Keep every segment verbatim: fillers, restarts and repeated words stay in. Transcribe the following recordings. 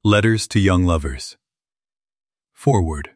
Letters to Young Lovers. Foreword.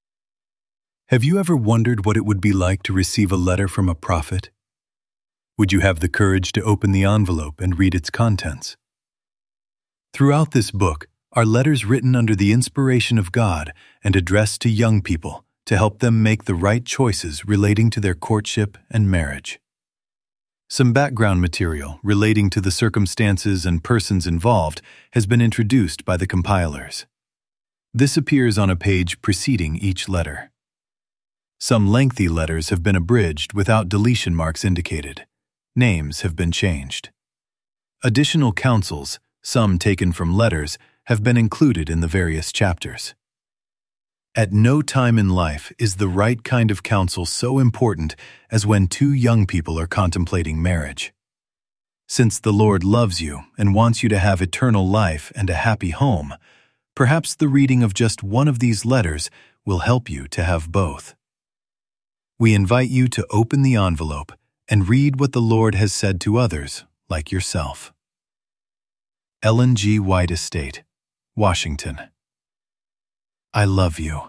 Have you ever wondered what it would be like to receive a letter from a prophet? Would you have the courage to open the envelope and read its contents? Throughout this book are letters written under the inspiration of God and addressed to young people to help them make the right choices relating to their courtship and marriage. Some background material relating to the circumstances and persons involved has been introduced by the compilers. This appears on a page preceding each letter. Some lengthy letters have been abridged without deletion marks indicated. Names have been changed. Additional counsels, some taken from letters, have been included in the various chapters. At no time in life is the right kind of counsel so important as when two young people are contemplating marriage. Since the Lord loves you and wants you to have eternal life and a happy home, perhaps the reading of just one of these letters will help you to have both. We invite you to open the envelope and read what the Lord has said to others, like yourself. Ellen G. White Estate, Washington. I love you.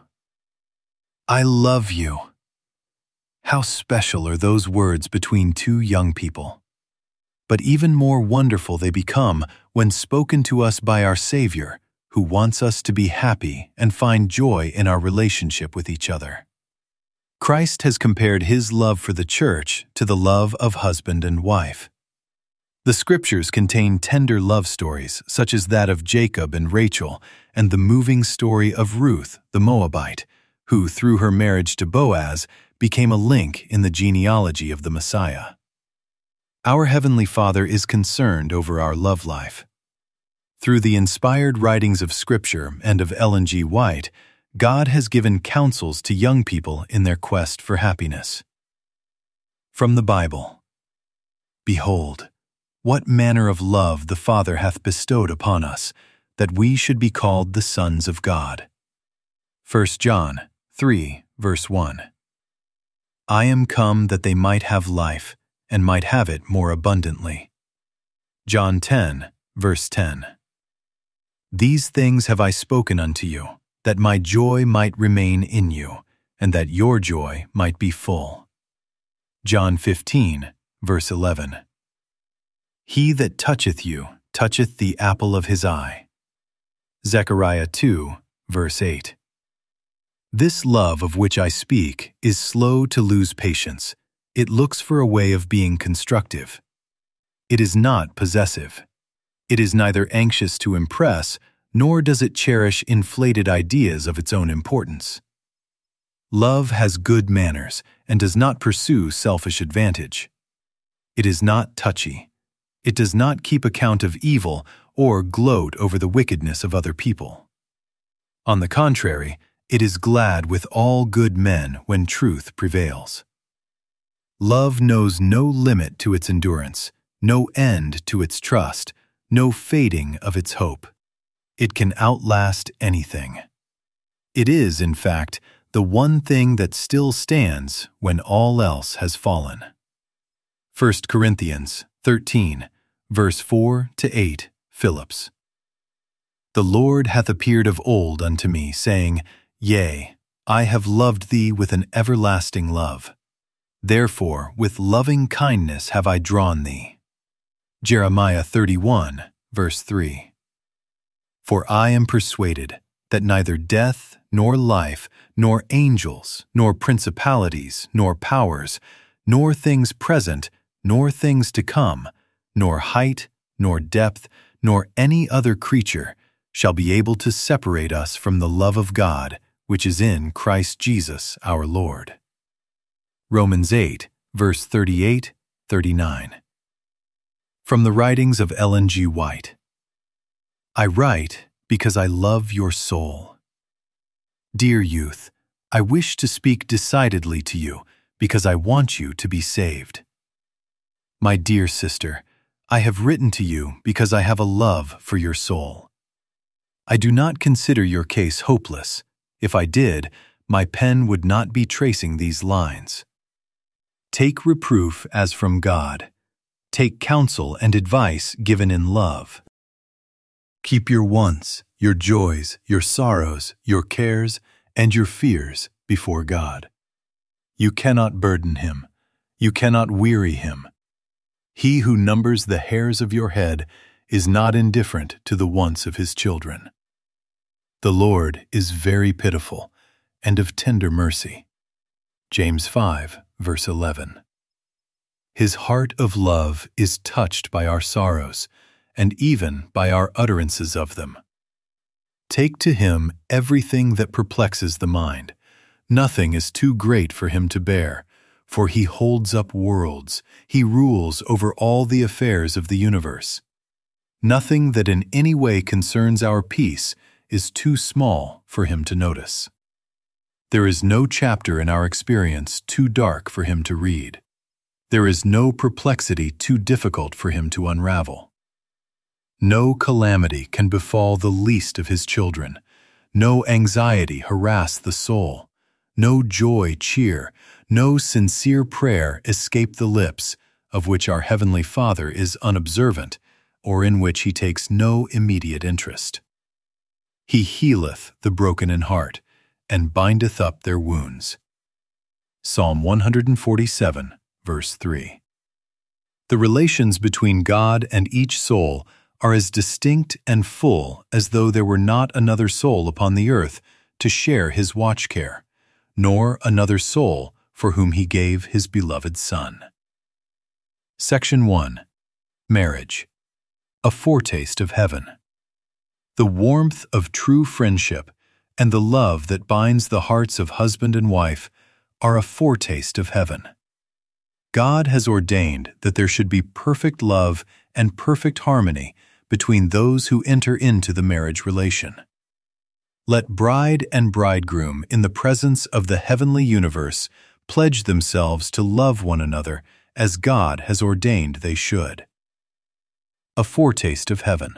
I love you. How special are those words between two young people. But even more wonderful they become when spoken to us by our Savior, who wants us to be happy and find joy in our relationship with each other. Christ has compared his love for the church to the love of husband and wife. The scriptures contain tender love stories such as that of Jacob and Rachel and the moving story of Ruth, the Moabite, who through her marriage to Boaz became a link in the genealogy of the Messiah. Our Heavenly Father is concerned over our love life. Through the inspired writings of Scripture and of Ellen G. White, God has given counsels to young people in their quest for happiness. From the Bible. Behold, what manner of love the Father hath bestowed upon us, that we should be called the sons of God. First John three, verse one. I am come that they might have life, and might have it more abundantly. John ten, verse ten. These things have I spoken unto you, that my joy might remain in you, and that your joy might be full. John fifteen, verse eleven. He that toucheth you toucheth the apple of his eye. Zechariah two, verse eight. This love of which I speak is slow to lose patience. It looks for a way of being constructive. It is not possessive. It is neither anxious to impress, nor does it cherish inflated ideas of its own importance. Love has good manners and does not pursue selfish advantage. It is not touchy. It does not keep account of evil or gloat over the wickedness of other people. On the contrary, it is glad with all good men when truth prevails. Love knows no limit to its endurance, no end to its trust, no fading of its hope. It can outlast anything. It is, in fact, the one thing that still stands when all else has fallen. First Corinthians thirteen, verse four to eight, Phillips. The Lord hath appeared of old unto me, saying, Yea, I have loved thee with an everlasting love. Therefore with loving kindness have I drawn thee. Jeremiah thirty-one, verse three. For I am persuaded that neither death, nor life, nor angels, nor principalities, nor powers, nor things present, nor things to come, nor height, nor depth, nor any other creature shall be able to separate us from the love of God, which is in Christ Jesus our Lord. Romans eight, verse thirty-eight, thirty-nine. From the writings of Ellen G. White. I write because I love your soul. Dear youth, I wish to speak decidedly to you because I want you to be saved. My dear sister, I have written to you because I have a love for your soul. I do not consider your case hopeless. If I did, my pen would not be tracing these lines. Take reproof as from God. Take counsel and advice given in love. Keep your once, your joys, your sorrows, your cares, and your fears before God. You cannot burden him. You cannot weary him. He who numbers the hairs of your head is not indifferent to the wants of his children. The Lord is very pitiful and of tender mercy. James five, verse eleven. His heart of love is touched by our sorrows, and even by our utterances of them. Take to him everything that perplexes the mind. Nothing is too great for him to bear, for he holds up worlds, he rules over all the affairs of the universe. Nothing that in any way concerns our peace is too small for him to notice. There is no chapter in our experience too dark for him to read. There is no perplexity too difficult for him to unravel. No calamity can befall the least of his children, no anxiety harass the soul, no joy cheer, no sincere prayer escape the lips, of which our Heavenly Father is unobservant, or in which he takes no immediate interest. He healeth the broken in heart, and bindeth up their wounds. Psalm one forty-seven, verse three. The relations between God and each soul are as distinct and full as though there were not another soul upon the earth to share his watch care, nor another soul for whom he gave his beloved Son. Section one. Marriage. A foretaste of heaven. The warmth of true friendship and the love that binds the hearts of husband and wife are a foretaste of heaven. God has ordained that there should be perfect love and perfect harmony between those who enter into the marriage relation. Let bride and bridegroom in the presence of the heavenly universe pledge themselves to love one another as God has ordained they should. A foretaste of heaven.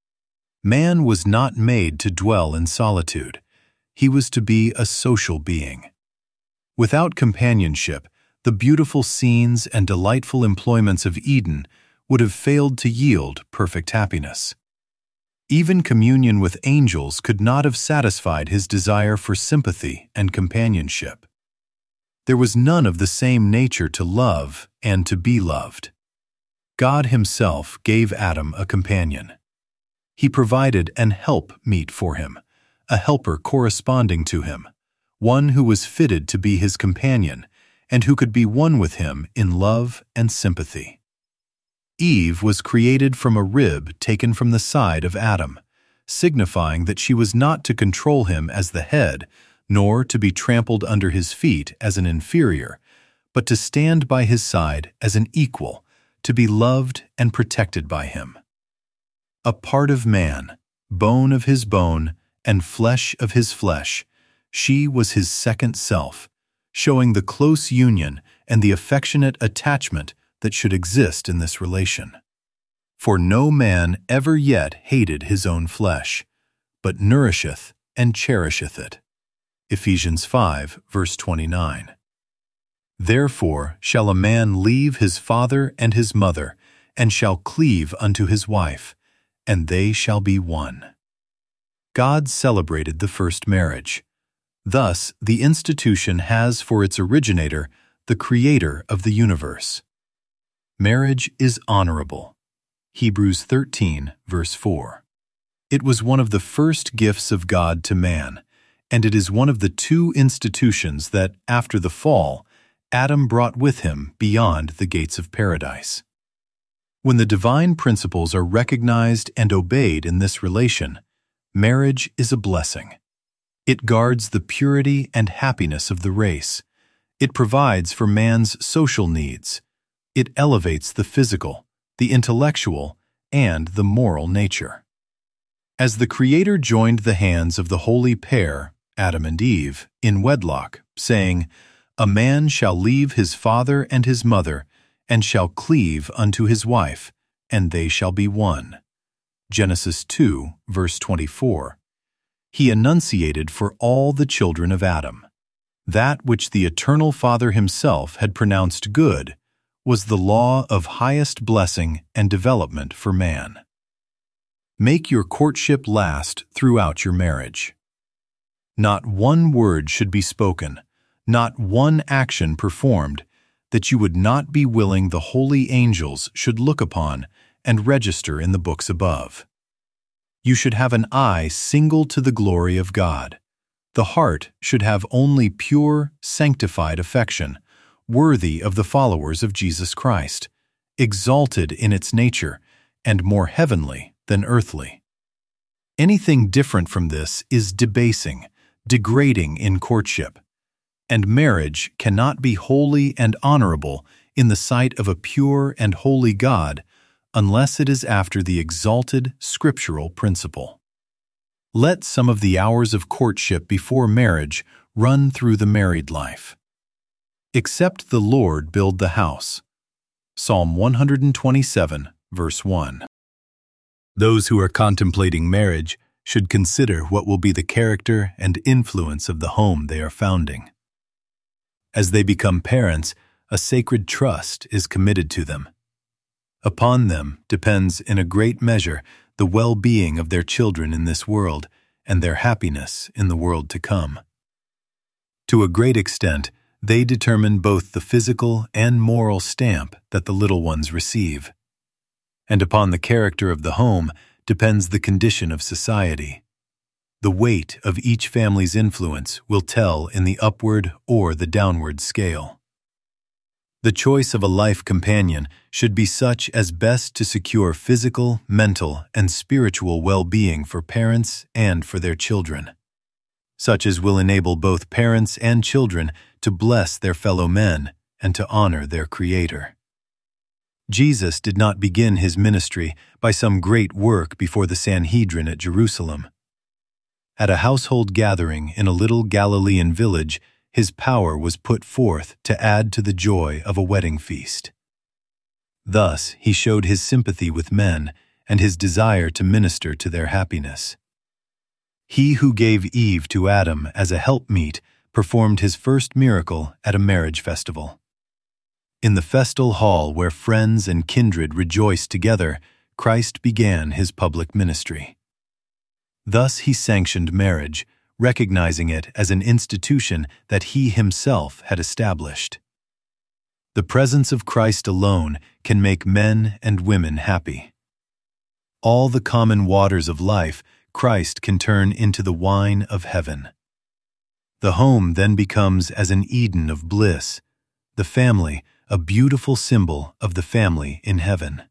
Man was not made to dwell in solitude. He was to be a social being. Without companionship, the beautiful scenes and delightful employments of Eden would have failed to yield perfect happiness. Even communion with angels could not have satisfied his desire for sympathy and companionship. There was none of the same nature to love and to be loved. God himself gave Adam a companion. He provided an help-meet for him, a helper corresponding to him, one who was fitted to be his companion and who could be one with him in love and sympathy. Eve was created from a rib taken from the side of Adam, signifying that she was not to control him as the head, nor to be trampled under his feet as an inferior, but to stand by his side as an equal, to be loved and protected by him. A part of man, bone of his bone, and flesh of his flesh, she was his second self, showing the close union and the affectionate attachment that should exist in this relation. For no man ever yet hated his own flesh, but nourisheth and cherisheth it. Ephesians five, verse twenty-nine. Therefore shall a man leave his father and his mother, and shall cleave unto his wife, and they shall be one. God celebrated the first marriage. Thus, the institution has for its originator the Creator of the universe. Marriage is honorable. Hebrews thirteen, verse four. It was one of the first gifts of God to man, and it is one of the two institutions that, after the fall, Adam brought with him beyond the gates of paradise. When the divine principles are recognized and obeyed in this relation, marriage is a blessing. It guards the purity and happiness of the race. It provides for man's social needs. It elevates the physical, the intellectual, and the moral nature. As the Creator joined the hands of the holy pair, Adam and Eve, in wedlock, saying, "A man shall leave his father and his mother, and shall cleave unto his wife, and they shall be one." Genesis two, verse twenty-four. He enunciated for all the children of Adam. That which the Eternal Father himself had pronounced good was the law of highest blessing and development for man. Make your courtship last throughout your marriage. Not one word should be spoken, not one action performed, that you would not be willing the holy angels should look upon and register in the books above. You should have an eye single to the glory of God. The heart should have only pure, sanctified affection, worthy of the followers of Jesus Christ, exalted in its nature, and more heavenly than earthly. Anything different from this is debasing, degrading in courtship, and marriage cannot be holy and honorable in the sight of a pure and holy God unless it is after the exalted scriptural principle. Let some of the hours of courtship before marriage run through the married life. Except the Lord build the house. Psalm one hundred twenty-seven, verse one. Those who are contemplating marriage should consider what will be the character and influence of the home they are founding. As they become parents, a sacred trust is committed to them. Upon them depends in a great measure the well-being of their children in this world and their happiness in the world to come. To a great extent, they determine both the physical and moral stamp that the little ones receive. And upon the character of the home depends the condition of society. The weight of each family's influence will tell in the upward or the downward scale. The choice of a life companion should be such as best to secure physical, mental, and spiritual well-being for parents and for their children, such as will enable both parents and children to bless their fellow men and to honor their Creator. Jesus did not begin his ministry by some great work before the Sanhedrin at Jerusalem. At a household gathering in a little Galilean village, his power was put forth to add to the joy of a wedding feast. Thus he showed his sympathy with men and his desire to minister to their happiness. He who gave Eve to Adam as a helpmeet performed his first miracle at a marriage festival. In the festal hall where friends and kindred rejoiced together, Christ began his public ministry. Thus he sanctioned marriage, recognizing it as an institution that he himself had established. The presence of Christ alone can make men and women happy. All the common waters of life Christ can turn into the wine of heaven. The home then becomes as an Eden of bliss, the family a beautiful symbol of the family in heaven.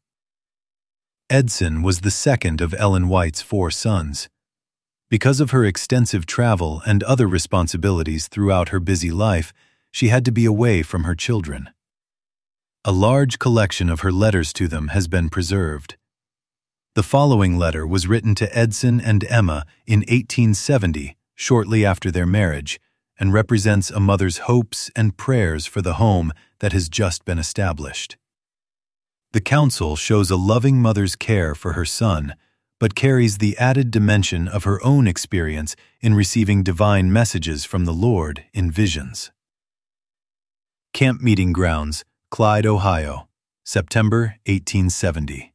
Edson was the second of Ellen White's four sons. Because of her extensive travel and other responsibilities throughout her busy life, she had to be away from her children. A large collection of her letters to them has been preserved. The following letter was written to Edson and Emma in eighteen seventy, shortly after their marriage, and represents a mother's hopes and prayers for the home that has just been established. The counsel shows a loving mother's care for her son, but carries the added dimension of her own experience in receiving divine messages from the Lord in visions. Camp Meeting Grounds, Clyde, Ohio, September eighteen seventy.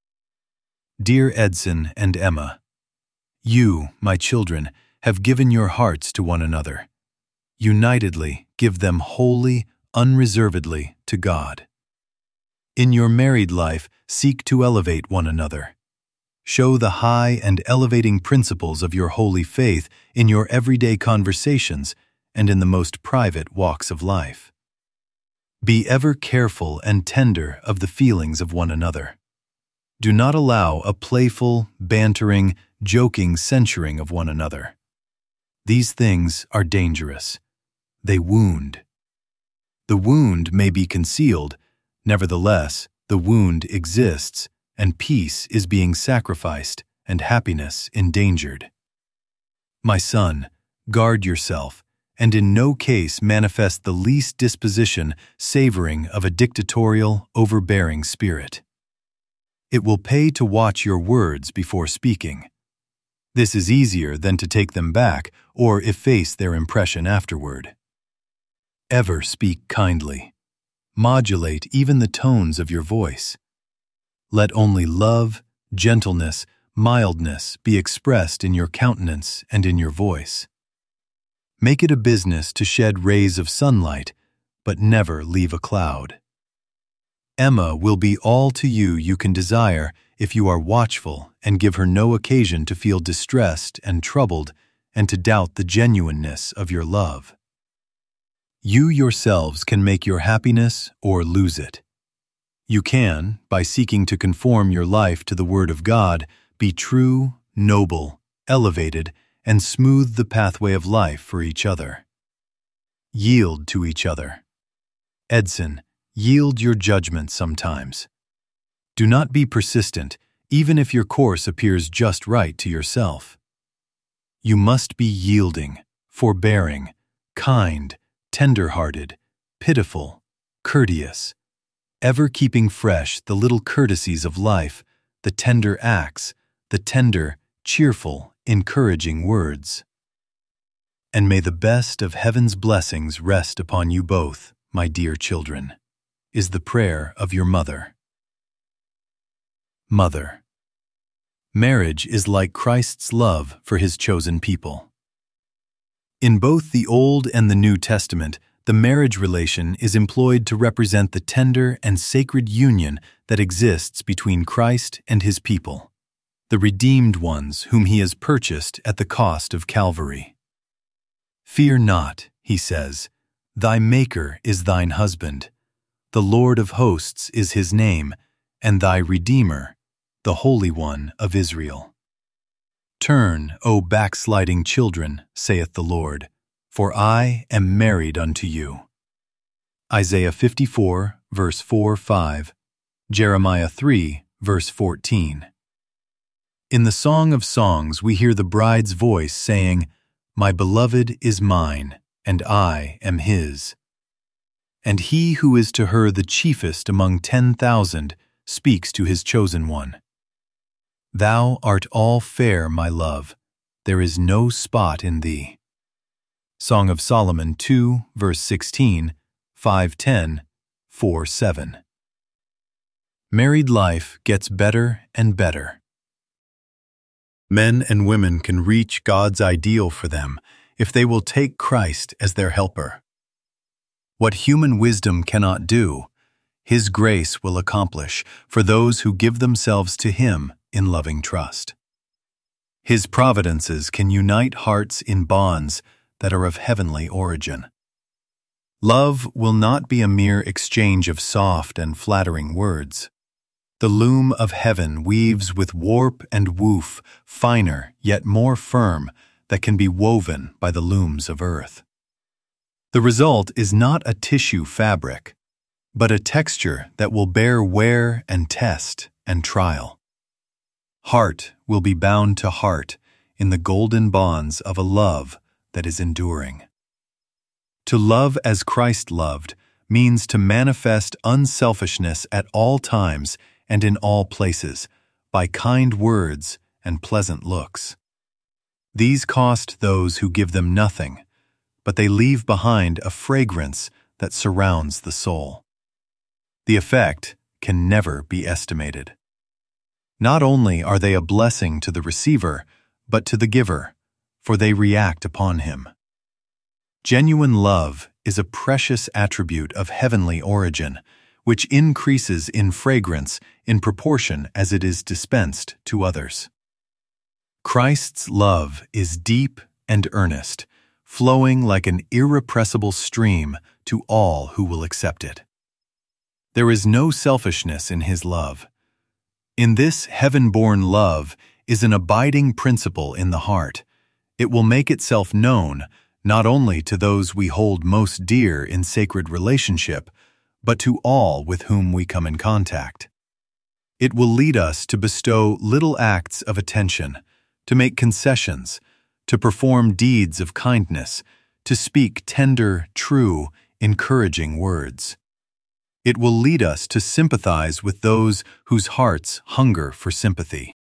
Dear Edson and Emma, you, my children, have given your hearts to one another. Unitedly give them wholly, unreservedly to God. In your married life, seek to elevate one another. Show the high and elevating principles of your holy faith in your everyday conversations and in the most private walks of life. Be ever careful and tender of the feelings of one another. Do not allow a playful, bantering, joking censuring of one another. These things are dangerous. They wound. The wound may be concealed, nevertheless, the wound exists, and peace is being sacrificed and happiness endangered. My son, guard yourself, and in no case manifest the least disposition savoring of a dictatorial, overbearing spirit. It will pay to watch your words before speaking. This is easier than to take them back or efface their impression afterward. Ever speak kindly. Modulate even the tones of your voice. Let only love, gentleness, mildness be expressed in your countenance and in your voice. Make it a business to shed rays of sunlight, but never leave a cloud. Emma will be all to you you can desire if you are watchful and give her no occasion to feel distressed and troubled and to doubt the genuineness of your love. You yourselves can make your happiness or lose it. You can, by seeking to conform your life to the Word of God, be true, noble, elevated, and smooth the pathway of life for each other. Yield to each other. Edson, yield your judgment sometimes. Do not be persistent, even if your course appears just right to yourself. You must be yielding, forbearing, kind, tender-hearted, pitiful, courteous, ever keeping fresh the little courtesies of life, the tender acts, the tender, cheerful, encouraging words. And may the best of heaven's blessings rest upon you both, my dear children, is the prayer of your mother. Mother. Marriage is like Christ's love for his chosen people. In both the Old and the New Testament, the marriage relation is employed to represent the tender and sacred union that exists between Christ and his people, the redeemed ones whom he has purchased at the cost of Calvary. Fear not, he says, thy Maker is thine husband, the Lord of hosts is his name, and thy Redeemer, the Holy One of Israel. Turn, O backsliding children, saith the Lord, for I am married unto you. Isaiah fifty-four, verse four, five, Jeremiah three, verse fourteen. In the Song of Songs we hear the bride's voice saying, My beloved is mine, and I am his. And he who is to her the chiefest among ten thousand speaks to his chosen one. Thou art all fair, my love, there is no spot in thee. Song of Solomon two, verse sixteen, five ten, four seven. Married life gets better and better. Men and women can reach God's ideal for them if they will take Christ as their helper. What human wisdom cannot do, his grace will accomplish for those who give themselves to him in loving trust. His providences can unite hearts in bonds that are of heavenly origin. Love will not be a mere exchange of soft and flattering words. The loom of heaven weaves with warp and woof, finer yet more firm, that can be woven by the looms of earth. The result is not a tissue fabric, but a texture that will bear wear and test and trial. Heart will be bound to heart in the golden bonds of a love that is enduring. To love as Christ loved means to manifest unselfishness at all times and in all places, by kind words and pleasant looks. These cost those who give them nothing, but they leave behind a fragrance that surrounds the soul. The effect can never be estimated. Not only are they a blessing to the receiver, but to the giver, for they react upon him. Genuine love is a precious attribute of heavenly origin, which increases in fragrance in proportion as it is dispensed to others. Christ's love is deep and earnest, flowing like an irrepressible stream to all who will accept it. There is no selfishness in his love. In this heaven-born love is an abiding principle in the heart. It will make itself known not only to those we hold most dear in sacred relationship, but to all with whom we come in contact. It will lead us to bestow little acts of attention, to make concessions, to perform deeds of kindness, to speak tender, true, encouraging words. It will lead us to sympathize with those whose hearts hunger for sympathy.